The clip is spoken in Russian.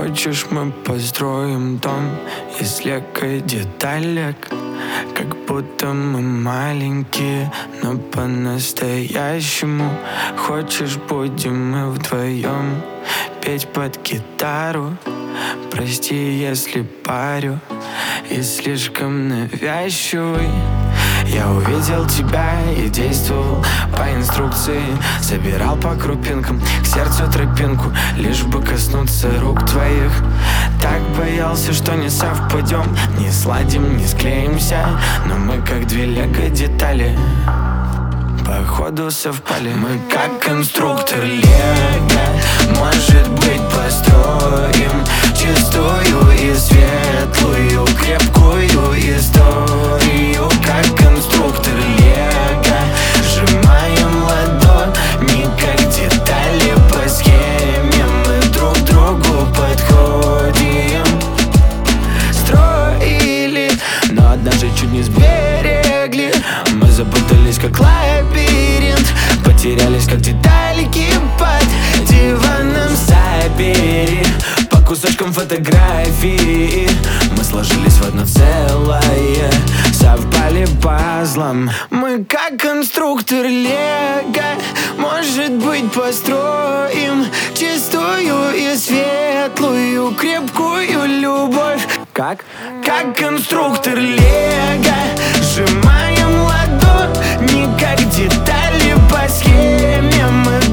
Хочешь, мы построим дом из лего и деталек, как будто мы маленькие, но по-настоящему. Хочешь, будем мы вдвоем петь под гитару? Прости, если парю и слишком навязчивый. Я увидел тебя и действовал по инструкции. Собирал по крупинкам к сердцу тропинку, лишь бы коснуться рук твоих. Так боялся, что не совпадем, не сладим, не склеимся, но мы как две лего детали, походу совпали. Мы как конструктор лего, может быть, построим чистую и светлую, крепкую историю. Как конструктор лего, сжимаем ладони, как детали по схеме. Мы друг другу подходим. Строили, но однажды чуть не сберегли. Мы запутались, как лабиринт, потерялись, как детальки под диваном. Забери по кусочкам фотографии, мы сложились в одно целое, совпали пазлом. Мы как конструктор лего, может быть, построим чистую и светлую, крепкую любовь. Как конструктор лего, сжимаем ладони, как детали по схеме. Мы